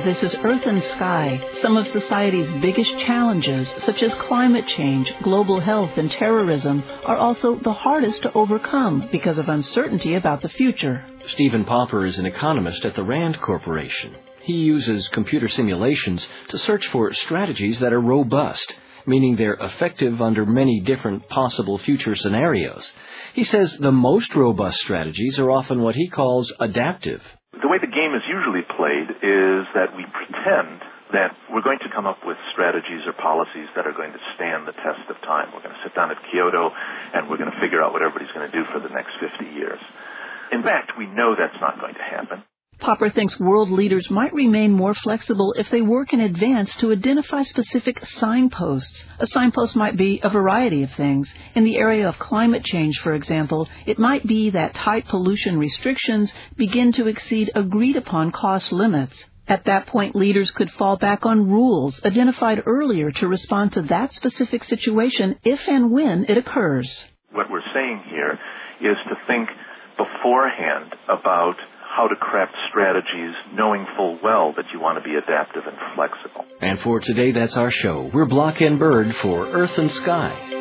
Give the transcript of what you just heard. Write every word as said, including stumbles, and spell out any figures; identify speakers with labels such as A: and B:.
A: This is Earth and Sky. Some of society's biggest challenges, such as climate change, global health, and terrorism, are also the hardest to overcome because of uncertainty about the future.
B: Stephen Popper is an economist at the Rand Corporation. He uses computer simulations to search for strategies that are robust, meaning they're effective under many different possible future scenarios. He says the most robust strategies are often what he calls adaptive.
C: The way the game is usually played is that we pretend that we're going to come up with strategies or policies that are going to stand the test of time. We're going to sit down at Kyoto and we're going to figure out what everybody's going to do for the next fifty years. In fact, we know that's not going to happen.
A: Popper thinks world leaders might remain more flexible if they work in advance to identify specific signposts. A signpost might be a variety of things. In the area of climate change, for example, it might be that tight pollution restrictions begin to exceed agreed-upon cost limits. At that point, leaders could fall back on rules identified earlier to respond to that specific situation if and when it occurs.
C: What we're saying here is to think beforehand about how to craft strategies, knowing full well that you want to be adaptive and flexible.
B: And for today, that's our show. We're Block and Bird for Earth and Sky.